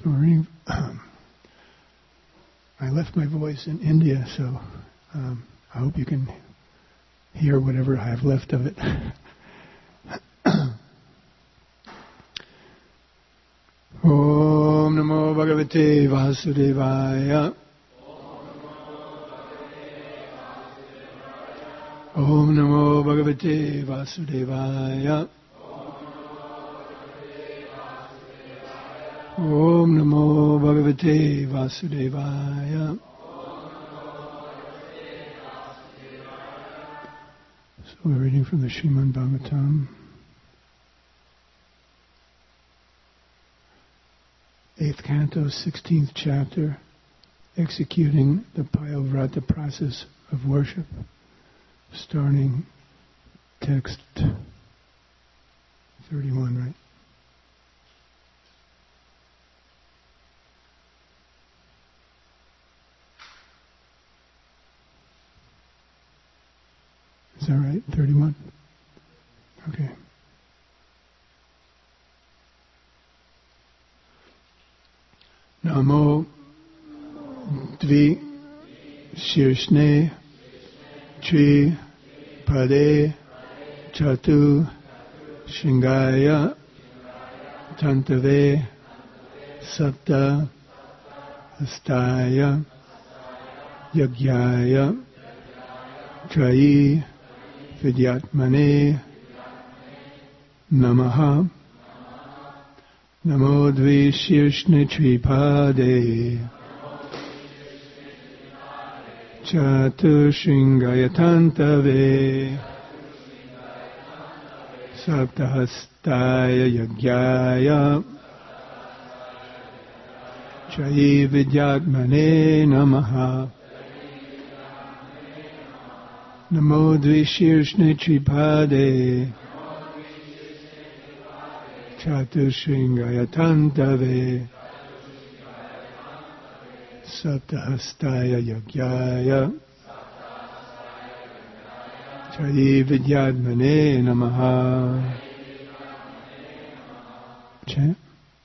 reading. I left my voice in India, so I hope you can hear whatever I have left of it. Om Namo Bhagavate Vasudevaya. Om Namo Bhagavate Vasudevaya. Om Namo Bhagavate Vasudevaya. So we're reading from the Srimad Bhagavatam, 8th canto, 16th chapter, executing the Payovrata process of worship, starting text 31, right? Is that right? 31? Okay. Namo Dvi Shirshne Tri Pade Chatu Shingaya Tantave Sapta Astaya Yagyaya Trayi Vidyatmane Namaha Namo Dvi Shirshne Tripade Chatu Shringaya Tantave Saptahastaya Yagyaya Trayi Vidyatmane Namaha Namo Dvi Shirshne Tripade Chatu Shringaya Tantave Saptahastaya Yagyaya Trayi Vidyatmane Namaha. Chant.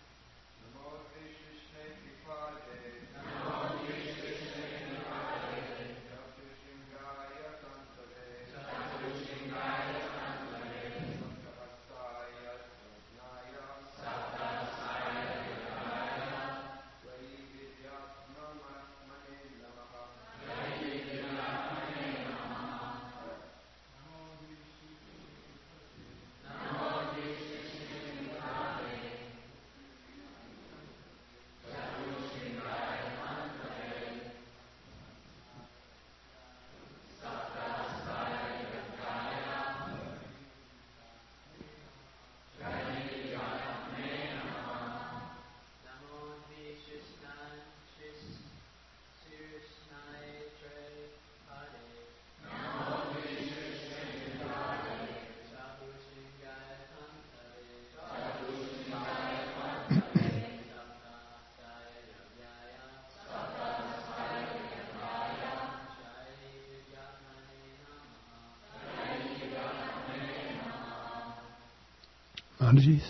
Mataji's.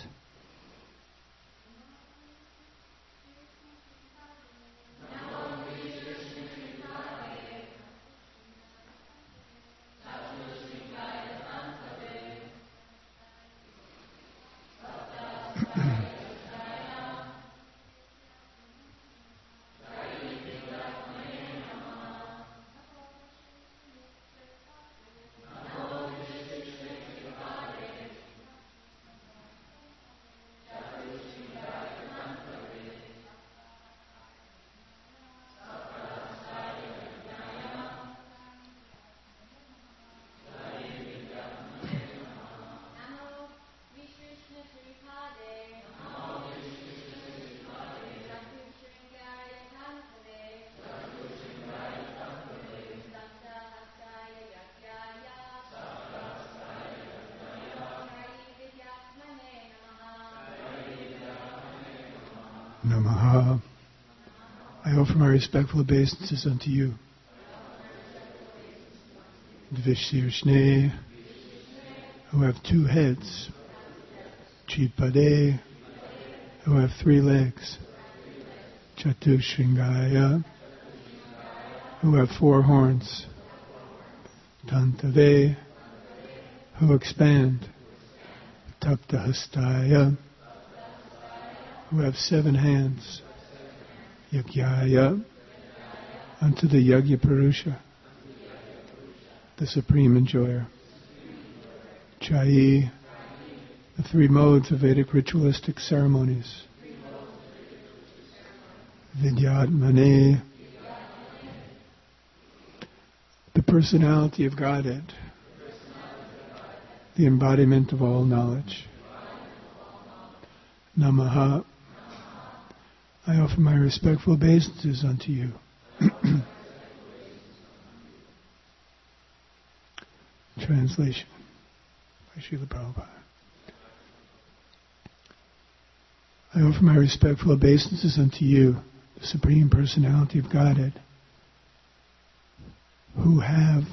Namaha. I offer my respectful obeisances unto you. Dvishirshne, who have two heads. Chipade, who have 3 legs. Chatushringaya, who have 4 horns. Tantave, who expand. Taptahastaya, who have 7 hands. Yagyaya, unto the Yagya Purusha, the Supreme Enjoyer. Chayi, the 3 modes of Vedic ritualistic ceremonies. Vidyatmane, the personality of Godhead, the embodiment of all knowledge. Namaha, I offer my respectful obeisances unto you. Translation by Srila Prabhupada. I offer my respectful obeisances unto you, the Supreme Personality of Godhead, who have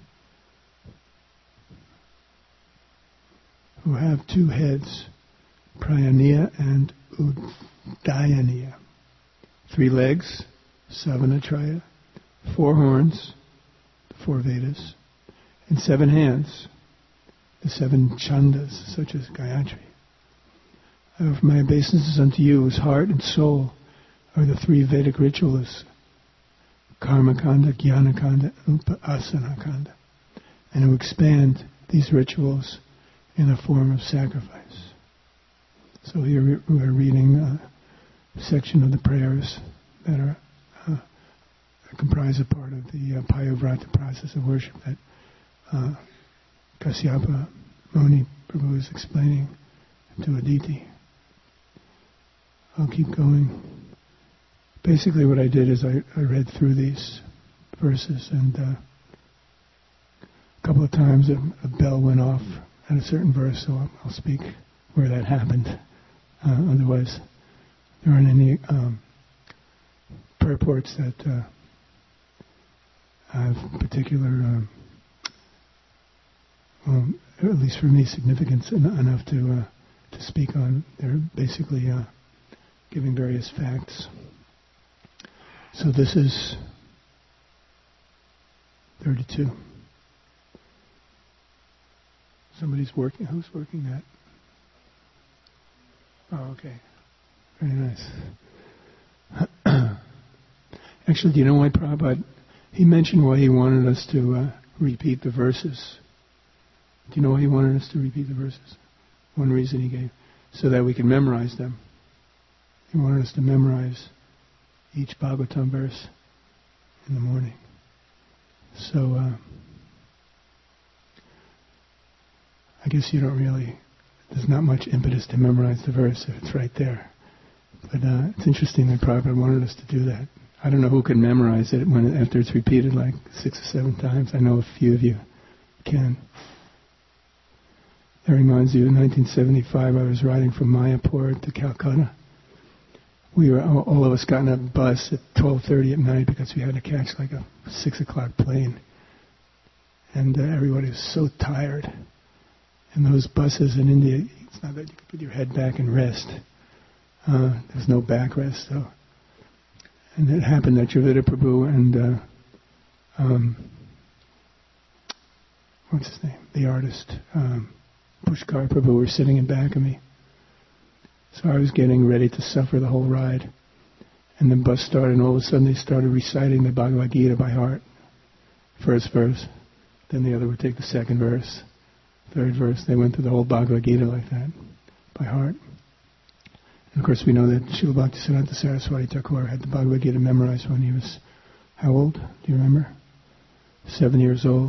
2 heads, Prayaniya and Udayaniya, 3 legs, Savanatraya, 4 horns, the 4 Vedas, and 7 hands, the 7 chandas, such as Gayatri. I offer my obeisances unto you, whose heart and soul are the 3 Vedic ritualists, Karmakanda, Jnanakanda, and Upasanakanda, and who expand these rituals in the form of sacrifice. So here we're reading a section of the prayers that are comprise a part of the Payavrata process of worship that Kasyapa Muni Prabhu is explaining to Aditi. I'll keep going. Basically what I did is I read through these verses, and a couple of times a bell went off at a certain verse, so I'll speak where that happened. Otherwise, there aren't any purports that have particular, at least for me, significance enough to speak on. They're basically giving various facts. So this is 32. Somebody's working. Who's working that? Oh, okay. Very nice. Actually, do you know why Prabhupada, he mentioned why he wanted us to repeat the verses. Do you know why he wanted us to repeat the verses? One reason he gave, so that we can memorize them. He wanted us to memorize each Bhagavatam verse in the morning. So, I guess you don't really, there's not much impetus to memorize the verse if it's right there. But it's interesting that Prabhupada wanted us to do that. I don't know who can memorize it after it's repeated like 6 or 7 times. I know a few of you can. That reminds you, in 1975 I was riding from Mayapur to Calcutta. We were, all of us got in a bus at 12:30 at night because we had to catch like a 6 o'clock plane. And everybody was so tired. And those buses in India, it's not that you can put your head back and rest. There's no backrest, so. And it happened that Javita Prabhu and what's his name? The artist, Pushkar Prabhu were sitting in back of me. So I was getting ready to suffer the whole ride. And the bus started, and all of a sudden they started reciting the Bhagavad Gita by heart. First verse. Then the other would take the second verse. Third verse. They went through the whole Bhagavad Gita like that, by heart. And of course we know that Srila Bhaktisiddhanta Saraswati Thakur had the Bhagavad Gita memorized when he was, how old? Do you remember? 7 years old.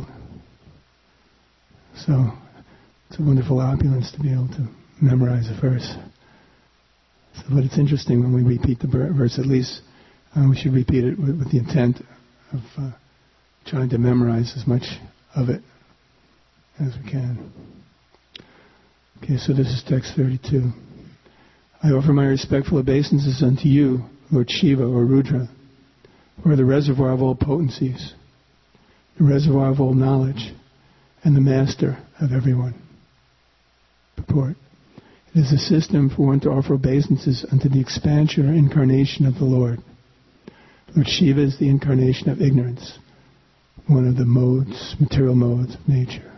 So it's a wonderful opulence to be able to memorize a verse. So, but it's interesting when we repeat the verse, at least we should repeat it with the intent of trying to memorize as much of it as we can. Okay, so this is text 32. I offer my respectful obeisances unto you, Lord Shiva or Rudra, who are the reservoir of all potencies, the reservoir of all knowledge, and the master of everyone. Purport. It is a system for one to offer obeisances unto the expansion or incarnation of the Lord, Lord Shiva is the incarnation of ignorance, one of the material modes of nature.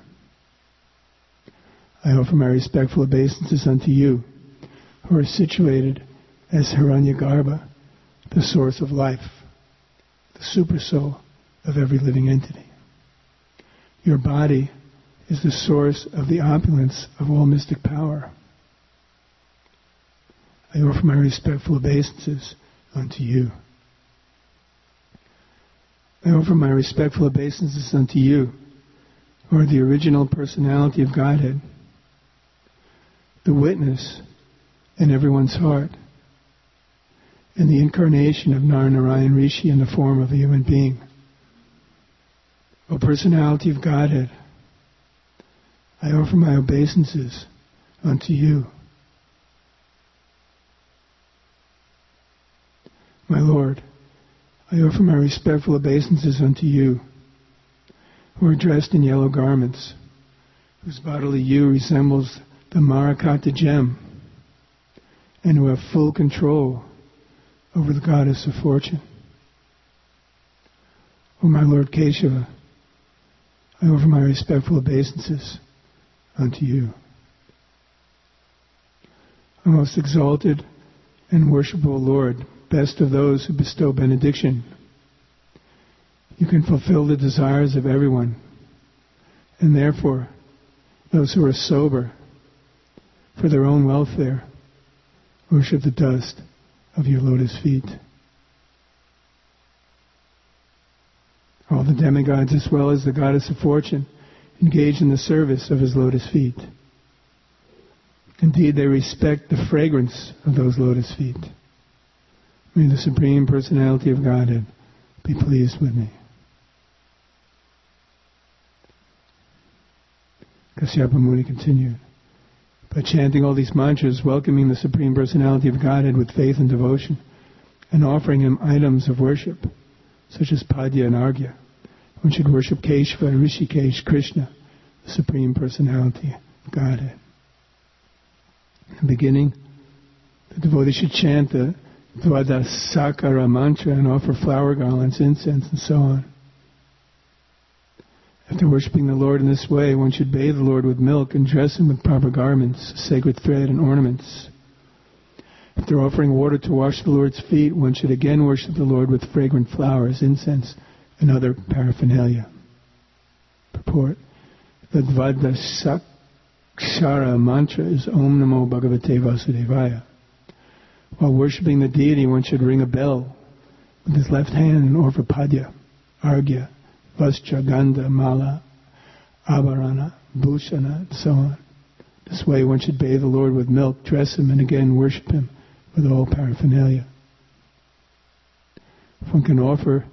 I offer my respectful obeisances unto you, who are situated as Hiranyagarbha, the source of life, the supersoul of every living entity. Your body is the source of the opulence of all mystic power. I offer my respectful obeisances unto you. I offer my respectful obeisances unto you, who are the original personality of Godhead, the witness in everyone's heart, and the incarnation of Narayan Rishi in the form of a human being. O personality of Godhead, I offer my obeisances unto you. My Lord, I offer my respectful obeisances unto you, who are dressed in yellow garments, whose bodily hue resembles the Marakata gem, and who have full control over the goddess of fortune. O my Lord Keshava, I offer my respectful obeisances unto you. O most exalted and worshipful Lord, best of those who bestow benediction, you can fulfill the desires of everyone, and therefore those who are sober, for their own welfare, worship the dust of your lotus feet. All the demigods, as well as the goddess of fortune, engage in the service of his lotus feet. Indeed, they respect the fragrance of those lotus feet. May the Supreme Personality of Godhead be pleased with me. Kasyapa Muni continued. By chanting all these mantras, welcoming the Supreme Personality of Godhead with faith and devotion, and offering him items of worship, such as Padya and Arghya, one should worship Keshava, Rishikesh, Krishna, the Supreme Personality of Godhead. In the beginning, the devotee should chant the Dvadasakara mantra and offer flower garlands, incense, and so on. After worshipping the Lord in this way, one should bathe the Lord with milk and dress him with proper garments, sacred thread, and ornaments. After offering water to wash the Lord's feet, one should again worship the Lord with fragrant flowers, incense, and other paraphernalia. Purport. The Dvadasakara mantra is Om Namo Bhagavate Vasudevaya. While worshipping the deity, one should ring a bell with his left hand and offer Padya, Arghya, Vastra, Gandha, Mala, Abharana, Bhushana, and so on. This way one should bathe the Lord with milk, dress him, and again worship him with all paraphernalia. If one can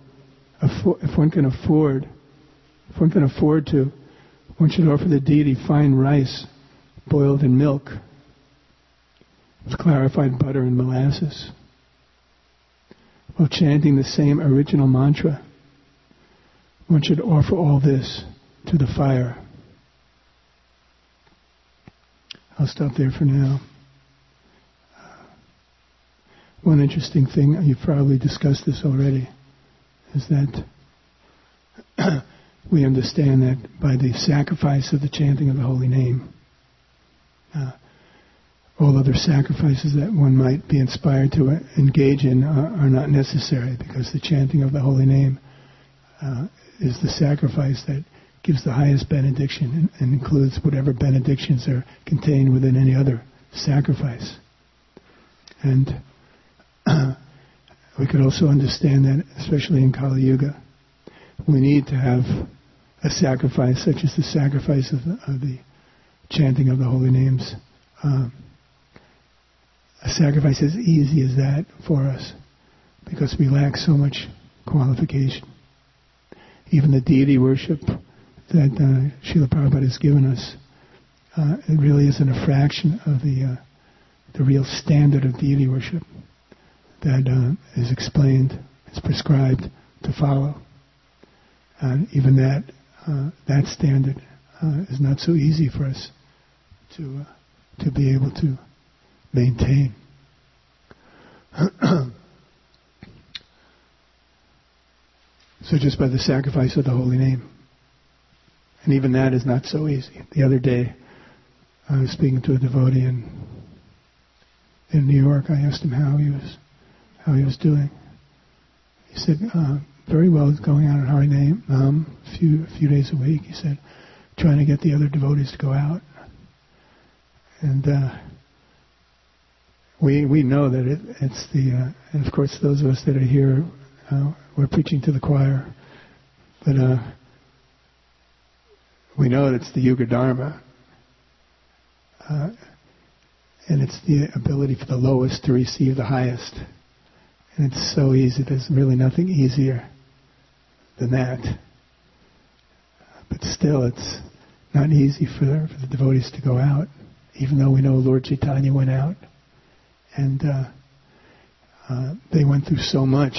afford to, one should offer the deity fine rice boiled in milk with clarified butter and molasses. While chanting the same original mantra, one should offer all this to the fire. I'll stop there for now. One interesting thing, you've probably discussed this already, is that we understand that by the sacrifice of the chanting of the holy name, all other sacrifices that one might be inspired to engage in are not necessary, because the chanting of the holy name is the sacrifice that gives the highest benediction and includes whatever benedictions are contained within any other sacrifice. And we could also understand that, especially in Kali Yuga, we need to have a sacrifice such as the sacrifice of the chanting of the holy names. A sacrifice as easy as that for us, because we lack so much qualification. Even the deity worship that Srila Prabhupada has given us, it really isn't a fraction of the real standard of deity worship that is explained, is prescribed to follow. And even that standard is not so easy for us to be able to maintain. So just by the sacrifice of the holy name. And even that is not so easy. The other day, I was speaking to a devotee in New York. I asked him how he was doing. He said, very well, he's going out on Hari Name, a few days a week. He said, trying to get the other devotees to go out. And we know that it's the, and of course those of us that are here, we're preaching to the choir, but we know that it's the Yuga Dharma, and it's the ability for the lowest to receive the highest. And it's so easy, there's really nothing easier than that. But still, it's not easy for the devotees to go out, even though we know Lord Chaitanya went out. And they went through so much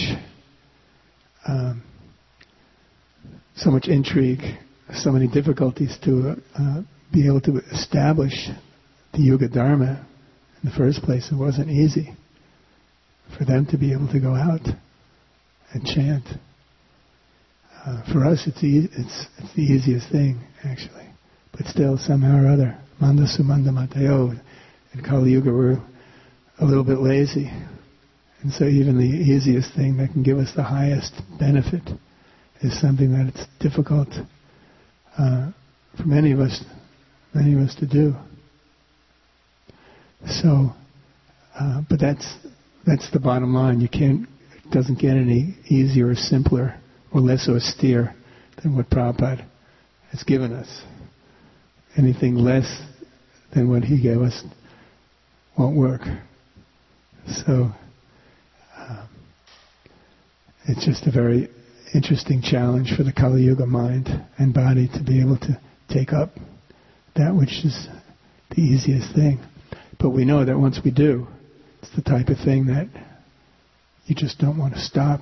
intrigue, so many difficulties to be able to establish the Yuga Dharma in the first place. It wasn't easy for them to be able to go out and chant. For us, it's the easiest thing, actually. But still, somehow or other, Manda Sumanda Matayo, in Kali Yuga, we're a little bit lazy. And so even the easiest thing that can give us the highest benefit is something that it's difficult for many of us to do. So, but that's the bottom line. It doesn't get any easier or simpler or less austere than what Prabhupada has given us. Anything less than what he gave us won't work. So it's just a very interesting challenge for the Kali Yuga mind and body to be able to take up that which is the easiest thing. But we know that once we do, it's the type of thing that you just don't want to stop.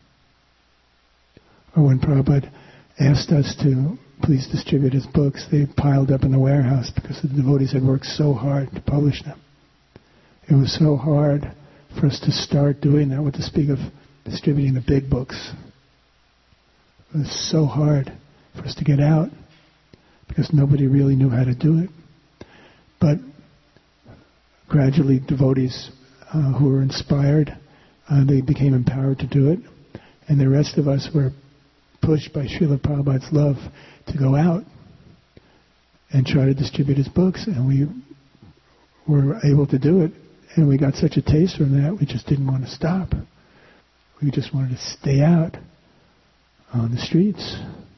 Or when Prabhupada asked us to please distribute his books, they piled up in the warehouse because the devotees had worked so hard to publish them. It was so hard for us to start doing that, what to speak of distributing the big books. It was so hard for us to get out because nobody really knew how to do it. But gradually devotees who were inspired, they became empowered to do it. And the rest of us were pushed by Srila Prabhupada's love to go out and try to distribute his books. And we were able to do it. And we got such a taste from that, we just didn't want to stop. We just wanted to stay out on the streets.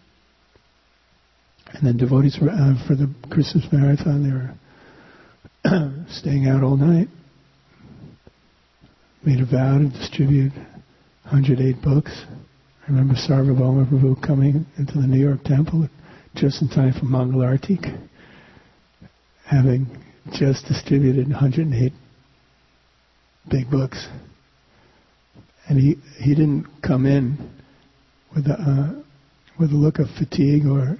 And then devotees were, for the Christmas marathon, they were staying out all night. Made a vow to distribute 108 books. I remember Sarvabhauma Prabhu coming into the New York temple just in time for Mangal Arati, having just distributed 108 big books. And he didn't come in with a look of fatigue or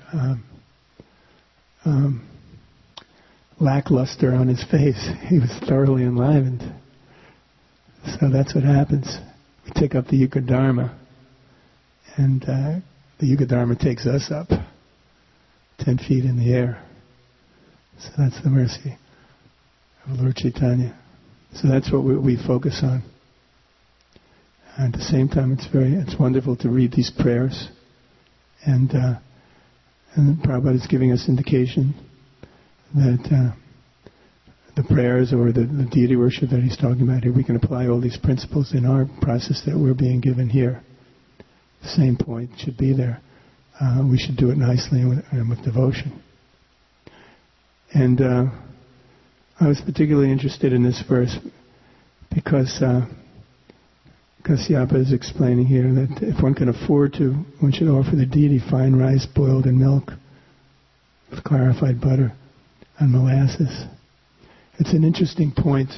lackluster on his face. He was thoroughly enlivened. So that's what happens. We take up the Yuga Dharma, and the Yuga Dharma takes us up 10 feet in the air. So that's the mercy of Lord Chaitanya. So that's what we focus on. And at the same time, it's wonderful to read these prayers, and Prabhupada is giving us indication that the prayers or the deity worship that he's talking about here, we can apply all these principles in our process that we're being given here. The same point should be there. We should do it nicely and with devotion. And I was particularly interested in this verse because Kasyapa is explaining here that if one can afford to, one should offer the deity fine rice boiled in milk with clarified butter and molasses. It's an interesting point.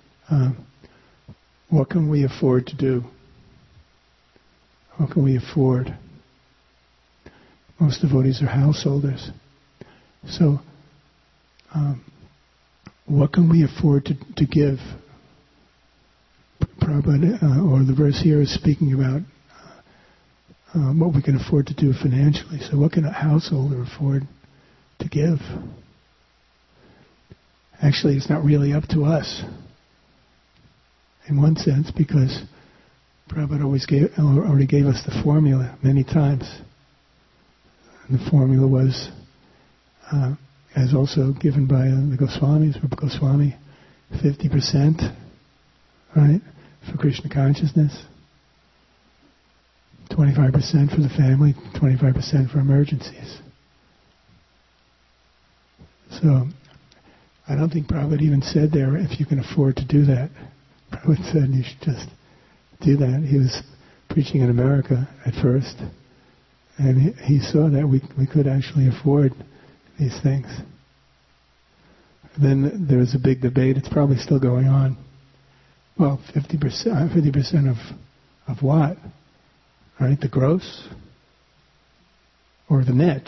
What can we afford to do? What can we afford? Most devotees are householders. So, what can we afford to give? Prabhupada, or the verse here is speaking about what we can afford to do financially. So what can a householder afford to give? Actually, it's not really up to us, in one sense, because Prabhupada already gave us the formula many times. And the formula was, as also given by the Goswamis, Rupa Goswami, 50%, right, for Krishna consciousness, 25% for the family, 25% for emergencies. So, I don't think Prabhupada even said there, if you can afford to do that. Prabhupada said you should just do that. He was preaching in America at first, and he saw that we could actually afford these things. Then there was a big debate. It's probably still going on. Well, 50% of what? Right, the gross, or the net,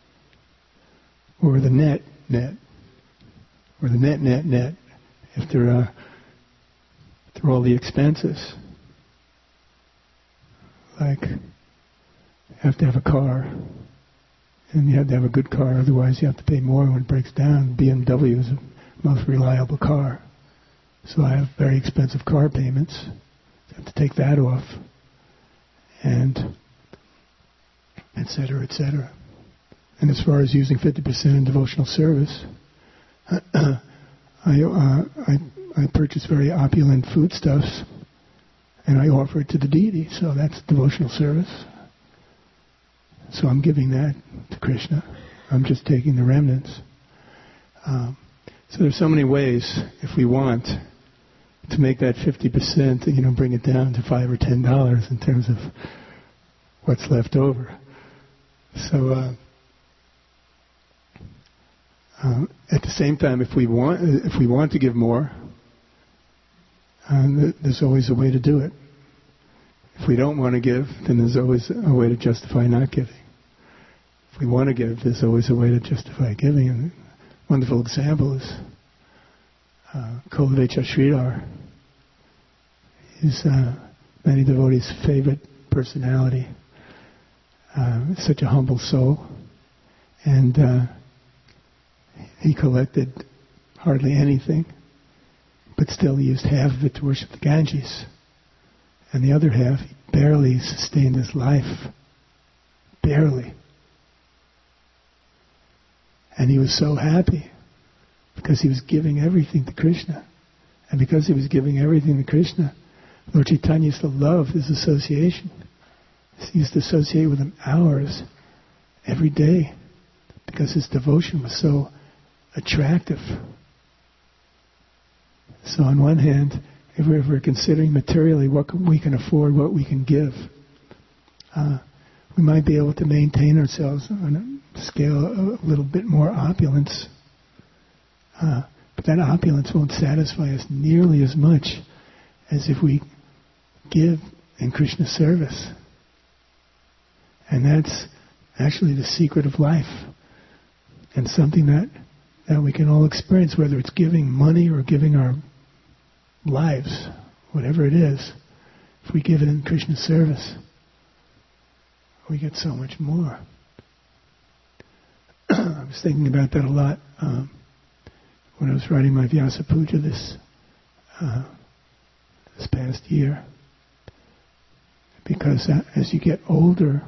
or the net, or the net. If they're through all the expenses, like you have to have a car, and you have to have a good car, otherwise you have to pay more when it breaks down. BMW is the most reliable car. So I have very expensive car payments. I have to take that off. And et cetera, et cetera. And as far as using 50% in devotional service, I purchase very opulent foodstuffs, and I offer it to the deity. So that's devotional service. So I'm giving that to Krishna. I'm just taking the remnants. So there's so many ways, if we want, to make that 50%, bring it down to $5 or $10 in terms of what's left over. So at the same time, if we want to give more, there's always a way to do it. If we don't want to give, then there's always a way to justify not giving. If we want to give, there's always a way to justify giving. And a wonderful example is Kolavecha Sridhar. He's many devotees' favorite personality. Such a humble soul. And he collected hardly anything, but still he used half of it to worship the Ganges. And the other half, he barely sustained his life. Barely. And he was so happy because he was giving everything to Krishna. And because he was giving everything to Krishna, Lord Chaitanya used to love his association. He used to associate with him hours every day because his devotion was so attractive. So on one hand, if we're considering materially what we can afford, what we can give, we might be able to maintain ourselves on a scale of a little bit more opulence. But that opulence won't satisfy us nearly as much as if we give in Krishna's service. And that's actually the secret of life. And something that we can all experience, whether it's giving money or giving our lives, whatever it is. If we give it in Krishna's service, we get so much more. I was thinking about that a lot when I was writing my Vyasa Puja this past year. Because as you get older,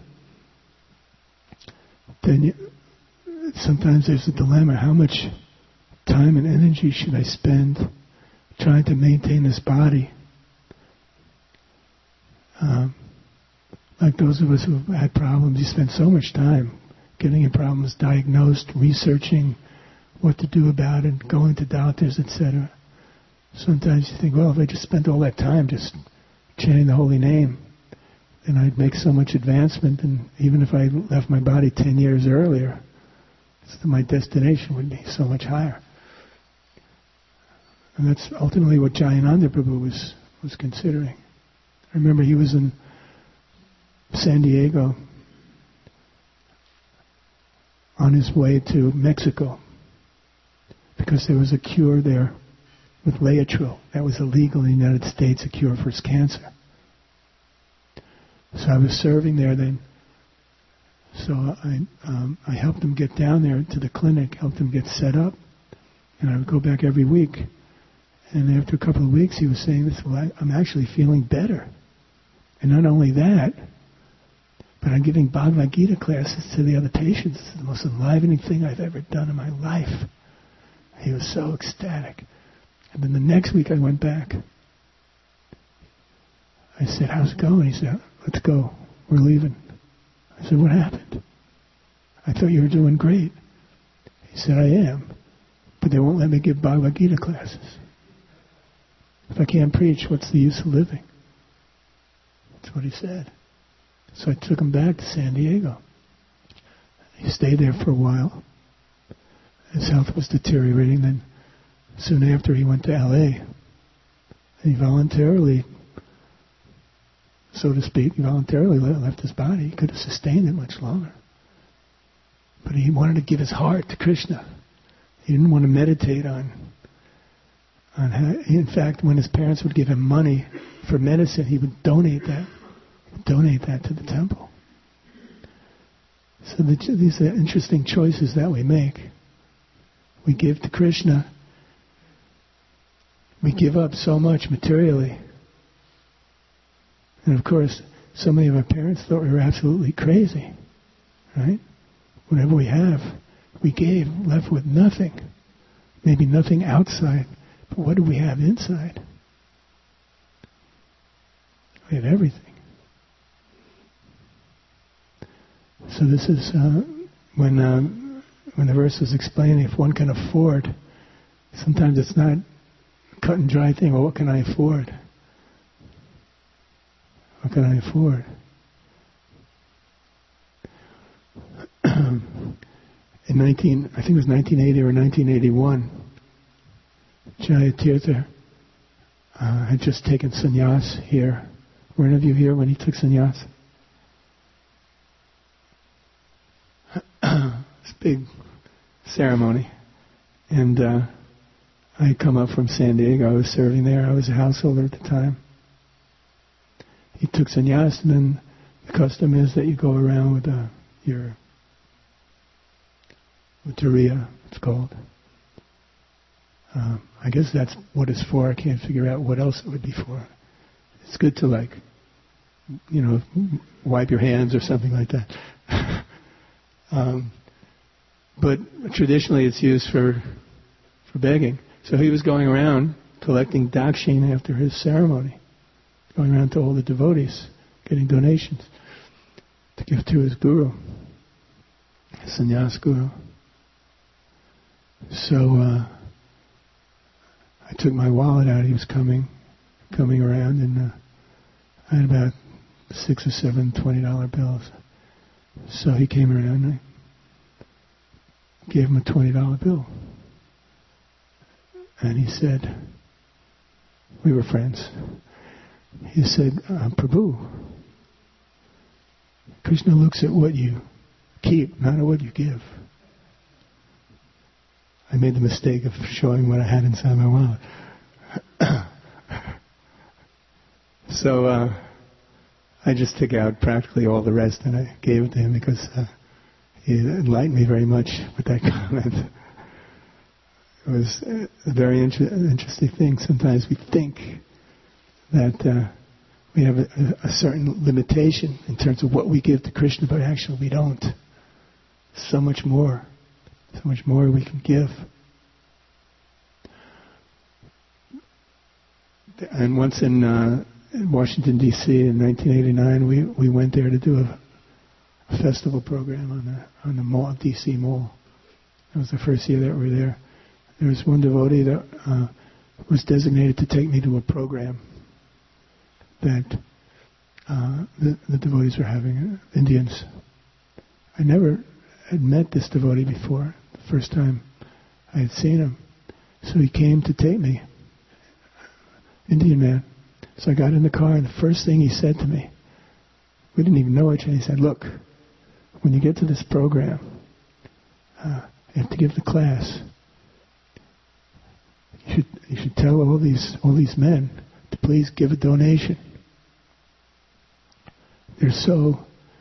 then sometimes there's a dilemma. How much time and energy should I spend trying to maintain this body? Like those of us who have had problems, you spend so much time getting your problems diagnosed, researching what to do about it, going to doctors, etc. Sometimes you think, well, if I just spent all that time just chanting the holy name, then I'd make so much advancement, and even if I left my body 10 years earlier, my destination would be so much higher. And that's ultimately what Jayananda Prabhu was considering. I remember he was in San Diego on his way to Mexico because there was a cure there with Laetrile. That was illegal in the United States, a cure for his cancer. So I was serving there then. So I helped him get down there to the clinic, helped him get set up, and I would go back every week. And after a couple of weeks, he was saying this, well, I'm actually feeling better. And not only that, but I'm giving Bhagavad Gita classes to the other patients. It's the most enlivening thing I've ever done in my life. He was so ecstatic. And then the next week I went back. I said, how's it going? He said, let's go. We're leaving. I said, what happened? I thought you were doing great. He said, I am. But they won't let me give Bhagavad Gita classes. If I can't preach, what's the use of living? That's what he said. So I took him back to San Diego. He stayed there for a while. His health was deteriorating. Then soon after he went to LA. And he voluntarily, so to speak, left his body. He could have sustained it much longer. But he wanted to give his heart to Krishna. He didn't want to meditate on how, in fact, when his parents would give him money for medicine, he would donate that to the temple. So these are interesting choices that we make. We give to Krishna. We give up so much materially. And of course, so many of our parents thought we were absolutely crazy. Right? Whatever we have, we gave, left with nothing. Maybe nothing outside. But what do we have inside? We have everything. So this is when the verse is explaining if one can afford. Sometimes it's not a cut and dry thing. Well, what can I afford? What can I afford? In I think it was 1980 or 1981, Jayatirtha had just taken sannyas here. Were any of you here when he took sannyas? It's a big ceremony. And I had come up from San Diego. I was serving there. I was a householder at the time. He took sannyas, and then the custom is that you go around with your Turiya, it's called. I guess that's what it's for. I can't figure out what else it would be for. It's good to wipe your hands or something like that. But traditionally it's used for begging. So he was going around collecting dakshin after his ceremony, going around to all the devotees, getting donations to give to his guru, his sannyas guru. So I took my wallet out. He was coming around, and I had about 6 or 7 $20 bills. So he came around, and I gave him a $20 bill. And he said, we were friends. He said, Prabhu, Krishna looks at what you keep, not at what you give. I made the mistake of showing what I had inside my wallet. So I just took out practically all the rest and I gave it to him because he enlightened me very much with that comment. It was a very interesting thing. Sometimes we think that we have a certain limitation in terms of what we give to Krishna, but actually we don't. So much more we can give. And once in Washington, D.C. in 1989, we went there to do a festival program on the mall, D.C. Mall. That was the first year that we were there. There was one devotee that was designated to take me to a program that the devotees were having, Indians. I never had met this devotee before. The first time I had seen him. So he came to take me. Indian man. So I got in the car, and the first thing he said to me, we didn't even know each other, he said, look, when you get to this program, you have to give the class. You should tell all these men to please give a donation. they're so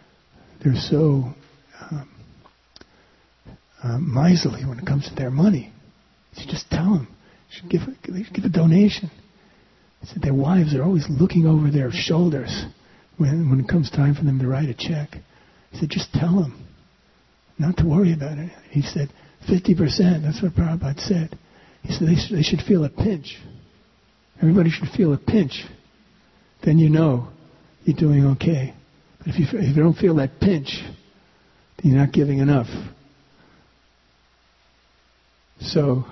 miserly when it comes to their money. You should just tell them. You should give a donation. He said their wives are always looking over their shoulders when it comes time for them to write a check. He said, just tell them not to worry about it. He said, 50%, that's what Prabhupada said. He said they should feel a pinch. Everybody should feel a pinch. Then you know you're doing okay. But if you don't feel that pinch, then you're not giving enough. So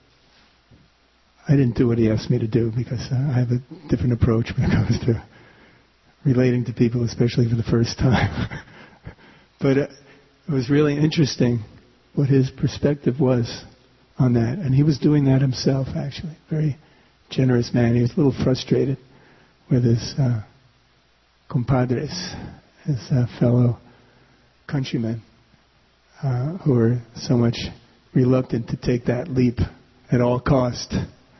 I didn't do what he asked me to do because I have a different approach when it comes to relating to people, especially for the first time. But it was really interesting what his perspective was on that. And he was doing that himself, actually. Very generous man. He was a little frustrated with his compadres, his fellow countrymen, who were so much reluctant to take that leap at all cost,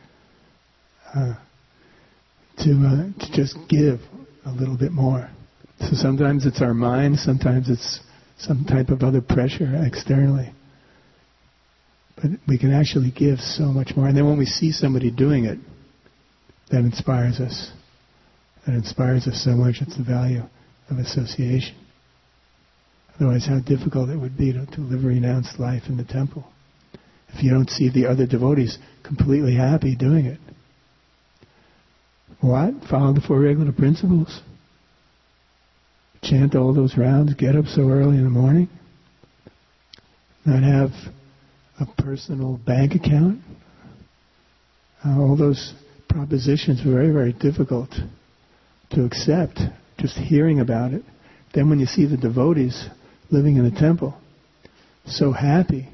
to just give a little bit more. So sometimes it's our mind, sometimes it's some type of other pressure externally. But we can actually give so much more. And then when we see somebody doing it, that inspires us. That inspires us so much. It's the value of association. Otherwise, how difficult it would be to live a renounced life in the temple if you don't see the other devotees completely happy doing it. What? Follow the Four Regular Principles. Chant all those rounds. Get up so early in the morning. Not have a personal bank account. All those propositions were very, very difficult to accept, just hearing about it. Then when you see the devotees living in the temple, so happy.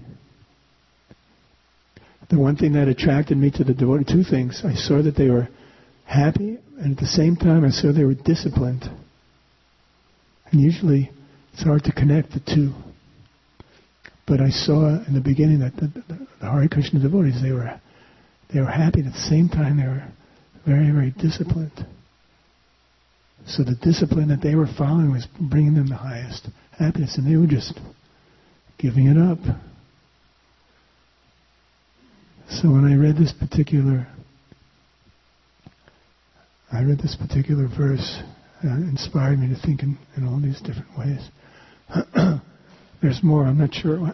The one thing that attracted me to the devotees, two things. I saw that they were happy, and at the same time I saw they were disciplined. And usually it's hard to connect the two. But I saw in the beginning that the Hare Krishna devotees, they were happy, and at the same time they were very, very disciplined. So the discipline that they were following was bringing them the highest happiness, and they were just giving it up. So when I read this particular verse, inspired me to think in all these different ways. There's more. I'm not sure.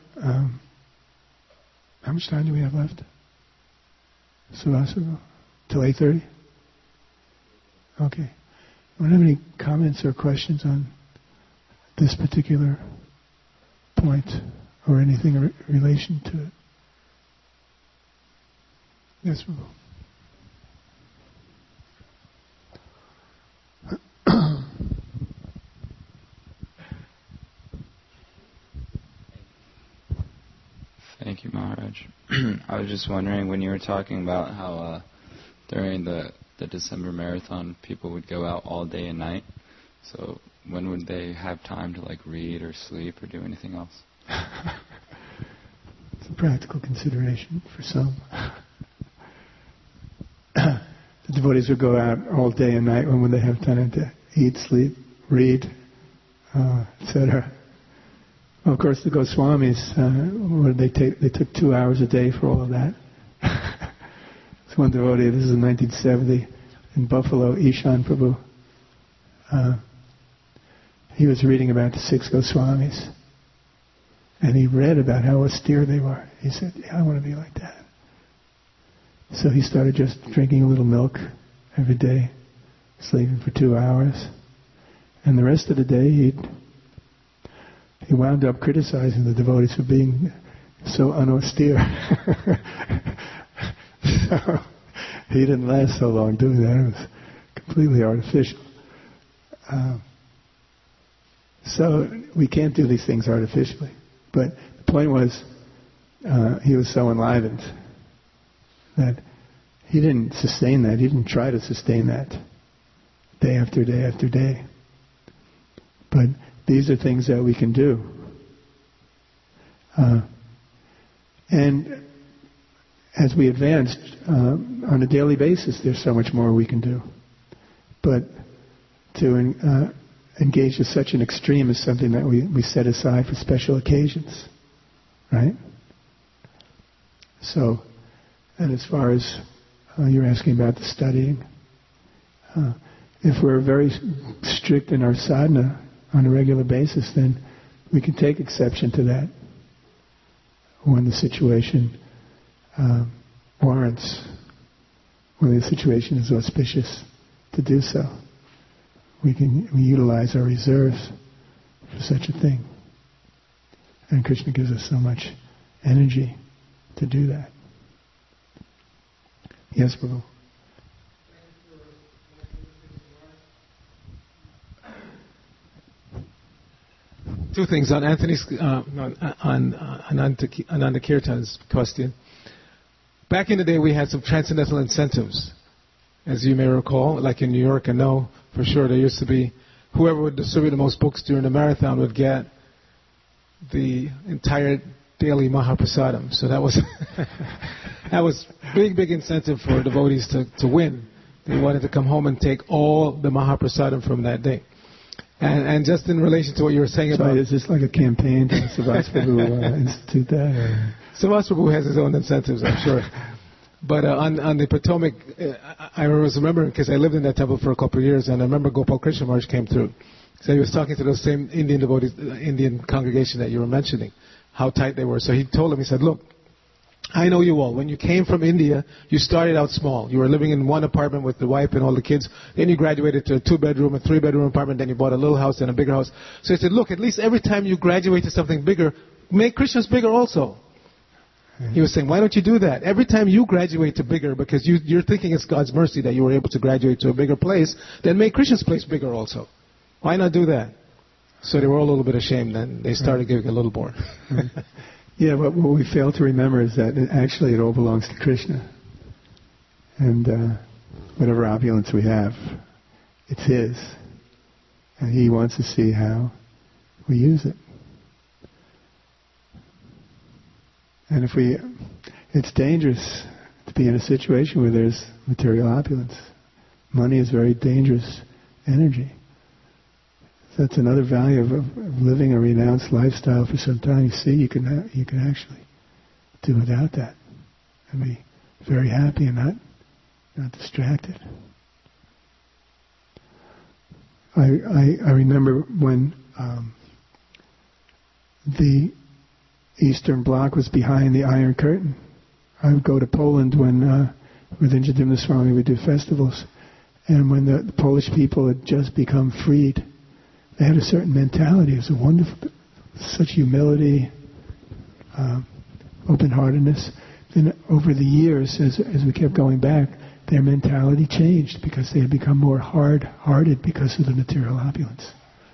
How much time do we have left? Savasava? Till 8:30? Okay. Do you have any comments or questions on this particular point or anything in relation to it? Yes, Prabhu. Thank you, Maharaj. I was just wondering, when you were talking about how during the December marathon people would go out all day and night, so when would they have time to read or sleep or do anything else? It's a practical consideration for some. The devotees would go out all day and night. When would they have time to eat, sleep, read, etc.? Well, of course, the Goswamis, what did they take? They took 2 hours a day for all of that. There's one devotee, this is in 1970, in Buffalo, Ishan Prabhu. He was reading about the 6 Goswamis. And he read about how austere they were. He said, yeah, I want to be like that. So he started just drinking a little milk every day, sleeping for 2 hours. And the rest of the day he wound up criticizing the devotees for being so unaustere. So he didn't last so long doing that. It was completely artificial. So we can't do these things artificially. But the point was, he was so enlivened that he didn't sustain that. He didn't try to sustain that day after day after day. But these are things that we can do. And as we advance on a daily basis, there's so much more we can do. But to engaged to such an extreme is something that we set aside for special occasions, right? So, and as far as you're asking about the studying, if we're very strict in our sadhana on a regular basis, then we can take exception to that when the situation warrants, when the situation is auspicious to do so. We utilize our reserves for such a thing. And Krishna gives us so much energy to do that. Yes, Prabhu. Two things on Anthony's on Ananda Kirtan's question. Back in the day, we had some transcendental incentives, as you may recall. Like in New York, I know for sure there used to be whoever would distribute the most books during the marathon would get the entire daily Mahaprasadam. So that was that was big incentive for devotees to win. They wanted to come home and take all the Mahaprasadam from that day. And just in relation to what you were saying about... Is this like a campaign to Srivas Prabhu institute that? Or? Srivas Prabhu has his own incentives, I'm sure. But on the Potomac, I was remembering, because I lived in that temple for a couple of years, and I remember Gopal Krishna Maharaj came through. So he was talking to those same Indian devotees, Indian congregation that you were mentioning, how tight they were. So he told them, he said, look, I know you all. When you came from India, you started out small. You were living in one apartment with the wife and all the kids. Then you graduated to a 2-bedroom, a 3-bedroom apartment. Then you bought a little house and a bigger house. So he said, look, at least every time you graduate to something bigger, make Krishna's bigger also. He was saying, why don't you do that? Every time you graduate to bigger, because you're thinking it's God's mercy that you were able to graduate to a bigger place, then make Krishna's place bigger also. Why not do that? So they were all a little bit ashamed, and they started giving a little more. Yeah, but what we fail to remember is that it all belongs to Krishna. And whatever opulence we have, it's His. And He wants to see how we use it. And it's dangerous to be in a situation where there's material opulence. Money is very dangerous energy. So that's another value of living a renounced lifestyle for some time. You see, you can actually do without that and be very happy and not distracted. I remember when the Eastern Bloc was behind the Iron Curtain. I would go to Poland when with Injadimna Swami we do festivals, and when the Polish people had just become freed, they had a certain mentality. It was a wonderful, such humility, open-heartedness. Then over the years, as we kept going back, their mentality changed because they had become more hard-hearted because of the material opulence.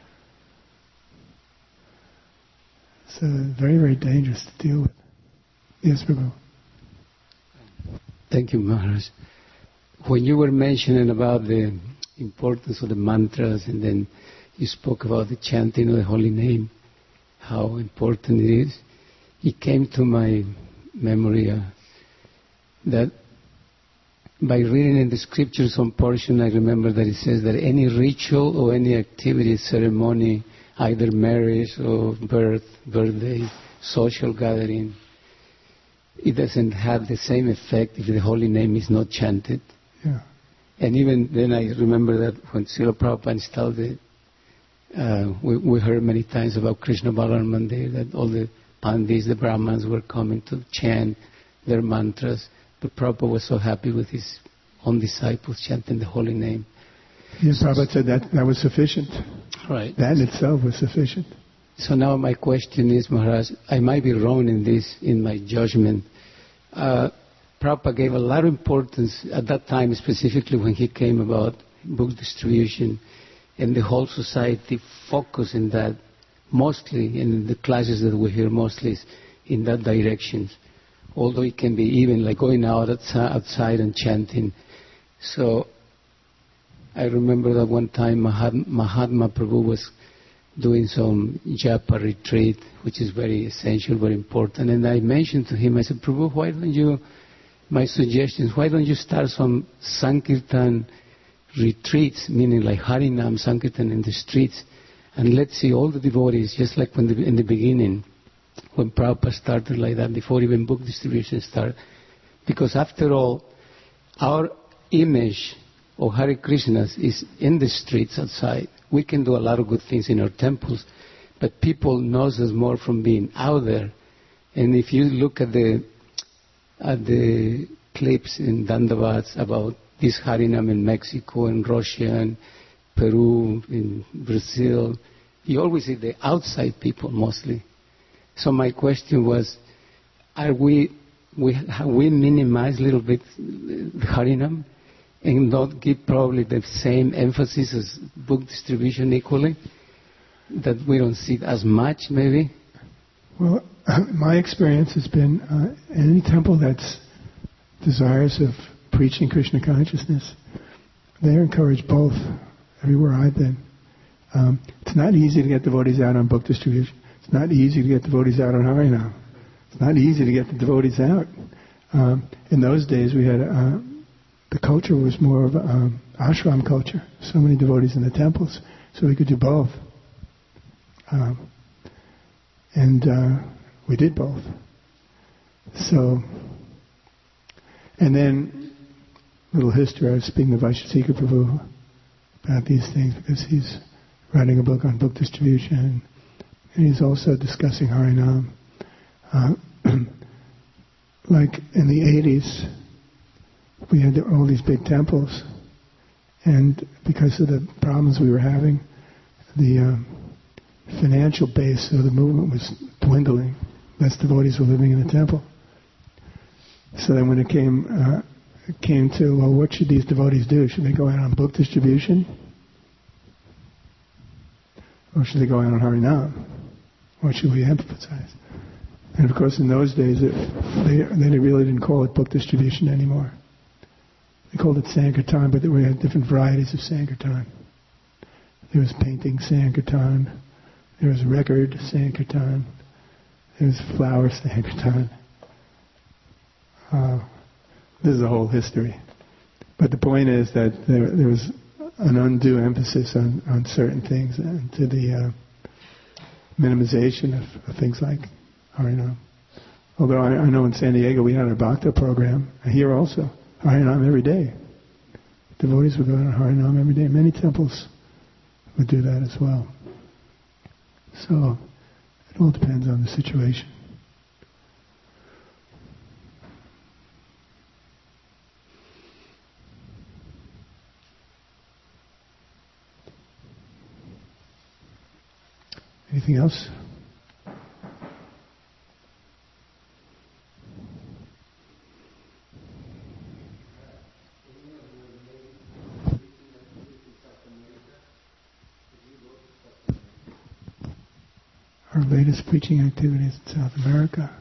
So very, very dangerous to deal with. Yes, Prabhu. Thank you, Maharaj. When you were mentioning about the importance of the mantras, and then you spoke about the chanting of the holy name, how important it is, it came to my memory that by reading in the scriptures some portion, I remember that it says that any ritual or any activity, ceremony, either marriage or birthday, social gathering, it doesn't have the same effect if the holy name is not chanted. Yeah. And even then I remember that when Srila Prabhupada installed it, we heard many times about Krishna Balaram Mandir, that all the Pandits, the Brahmins were coming to chant their mantras. But Prabhupada was so happy with his own disciples chanting the holy name. Yes, Prabhupada said that was sufficient. Right. That in itself was sufficient. So now my question is, Maharaj, I might be wrong in this, in my judgment. Prabhupada gave a lot of importance at that time, specifically when he came about book distribution, and the whole society focused in that, mostly in the classes that we hear mostly is in that direction. Although it can be even like going outside and chanting. So I remember that one time Mahatma Prabhu was doing some japa retreat, which is very essential, very important. And I mentioned to him, I said, Prabhu, my suggestion is, why don't you start some Sankirtan retreats, meaning like Harinam, Sankirtan in the streets, and let's see all the devotees, just like in the beginning, when Prabhupada started like that, before even book distribution started. Because after all, our image of Hare Krishnas is in the streets outside. We can do a lot of good things in our temples, but people knows us more from being out there. And if you look at the clips in Dandavats about this Harinam in Mexico and Russia and Peru, in Brazil, you always see the outside people mostly. So my question was, have we minimized a little bit Harinam and not give probably the same emphasis as book distribution equally? That we don't see it as much, maybe? Well, my experience has been any temple that's desirous of preaching Krishna consciousness, they're encouraged both everywhere I've been. It's not easy to get devotees out on book distribution. It's not easy to get devotees out on Harinam. It's not easy to get the devotees out. In those days, we had the culture was more of ashram culture. So many devotees in the temples, so we could do both. And we did both. So, and then, little history, I was speaking to Vaishnatika Prabhu about these things because he's writing a book on book distribution, and he's also discussing Harinam. Like in the 80s, we had all these big temples, and because of the problems we were having, the financial base of the movement was dwindling. Less devotees were living in the temple. So then when it came to, well, what should these devotees do? Should they go out on book distribution? Or should they go out on Harinam? What should we emphasize? And of course in those days, they really didn't call it book distribution anymore. They called it Sankirtan, but we had different varieties of Sankirtan. There was painting Sankirtan, there was record Sankirtan, there was flower Sankirtan. This is a whole history. But the point is that there was an undue emphasis on certain things and to the minimization of things like Harinam. Although I know in San Diego we had a Bhakta program, and here also, Harinam every day. Devotees would go on Harinam every day. Many temples would do that as well. So it all depends on the situation. Anything else? Our latest preaching activities in South America.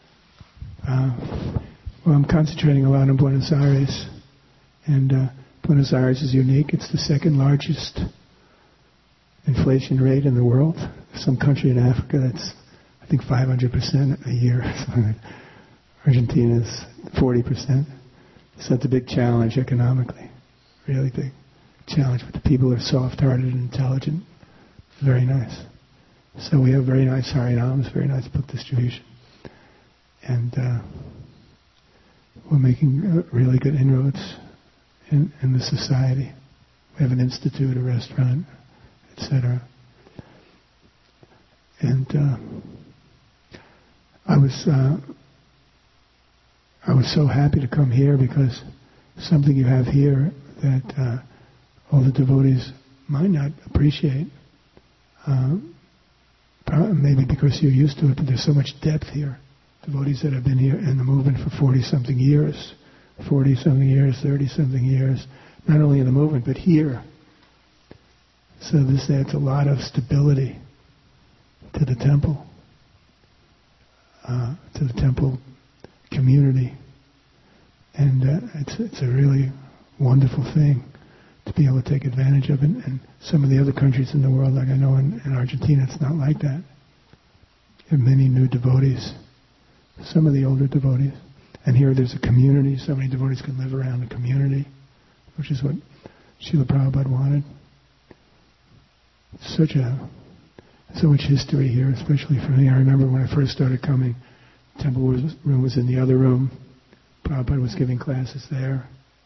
Well, I'm concentrating a lot on Buenos Aires, and Buenos Aires is unique. It's the second largest inflation rate in the world. Some country in Africa that's, I think, 500% a year. Argentina is 40%. So it's a big challenge economically, really big challenge. But the people are soft-hearted and intelligent. It's very nice. So we have very nice Harinams, very nice book distribution. And we're making really good inroads in the society. We have an institute, a restaurant, etc. And I was so happy to come here because something you have here that all the devotees might not appreciate. Maybe because you're used to it, but there's so much depth here. Devotees that have been here in the movement for 40-something years, 30-something years, not only in the movement, but here. So this adds a lot of stability to the temple community. And it's a really wonderful thing to be able to take advantage of it. And some of the other countries in the world, like I know in Argentina, it's not like that. You have many new devotees, some of the older devotees. And here there's a community, so many devotees can live around a community, which is what Srila Prabhupada wanted. So much history here, especially for me. I remember when I first started coming, temple room was in the other room. Prabhupada was giving classes there.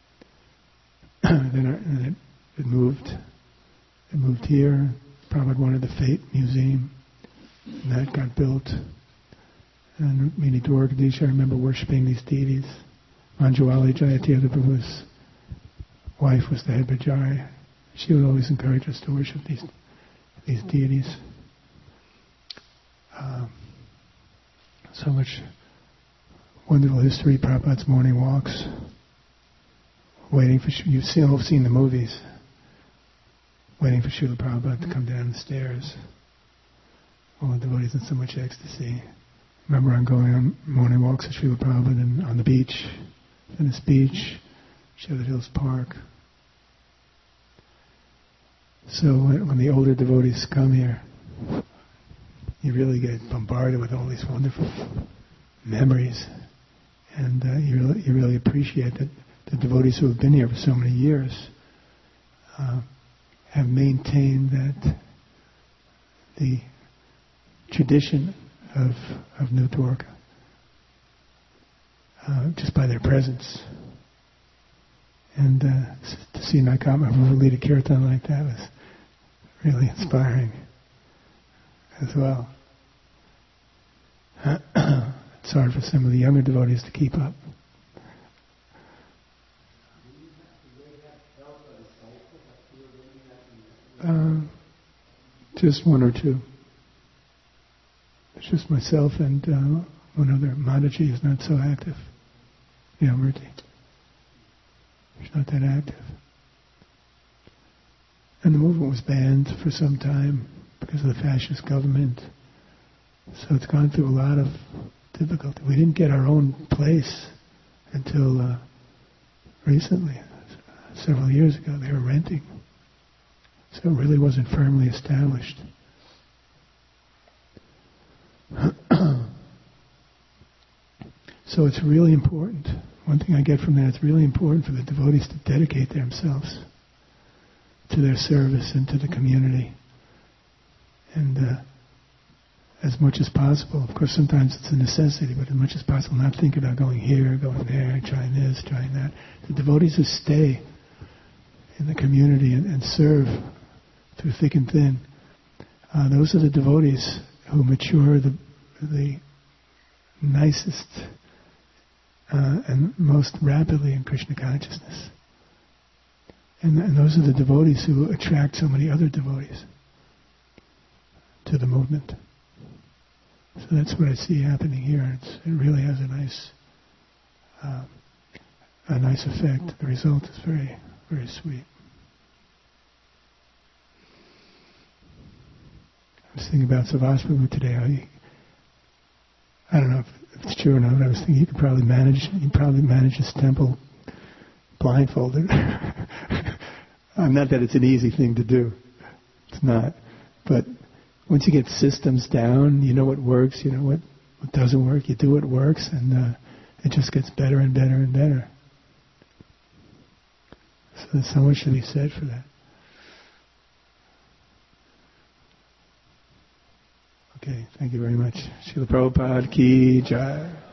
Then it moved. It moved here. Prabhupada wanted the Fate Museum, and that got built. And Mini Dwarkadish, I remember worshipping these deities. Manjuwali Jayatiyatha Prabhu's wife was the head Bajari. She would always encourage us to worship these deities. So much wonderful history. Prabhupada's morning walks, waiting for you've seen the movies. Waiting for Srila Prabhupada to come down the stairs. All the devotees in so much ecstasy. Remember, I'm going on morning walks with Srila Prabhupada and on the beach, Venice Beach, Sherwood Hills Park. So when the older devotees come here, you really get bombarded with all these wonderful memories, and you really appreciate that the devotees who have been here for so many years have maintained that the tradition of New Dwarka just by their presence. And to see Nakama Prabhu lead a kirtan like that was really inspiring as well. It's hard for some of the younger devotees to keep up. Just one or two. It's just myself and one other. Mataji is not so active. Murti. She's not that active. And the movement was banned for some time because of the fascist government. So it's gone through a lot of difficulty. We didn't get our own place until recently. Several years ago, they were renting. So it really wasn't firmly established. So it's really important. One thing I get from that, it's really important for the devotees to dedicate themselves to their service and to the community. And as much as possible, of course sometimes it's a necessity, but as much as possible not think about going here, going there, trying this, trying that. The devotees who stay in the community and serve through thick and thin, those are the devotees who mature the nicest and most rapidly in Krishna consciousness. And those are the devotees who attract so many other devotees to the movement. So that's what I see happening here. It really has a nice effect. The result is very, very sweet. I was thinking about Savas Prabhu today. I don't know if it's true or not, but I was thinking he could probably manage this temple blindfolded. Not that it's an easy thing to do. It's not. But once you get systems down, you know what works, you know what doesn't work, you do what works, and it just gets better and better and better. So there's so much to be said for that. Okay, thank you very much. Srila Prabhupada Ki Jai.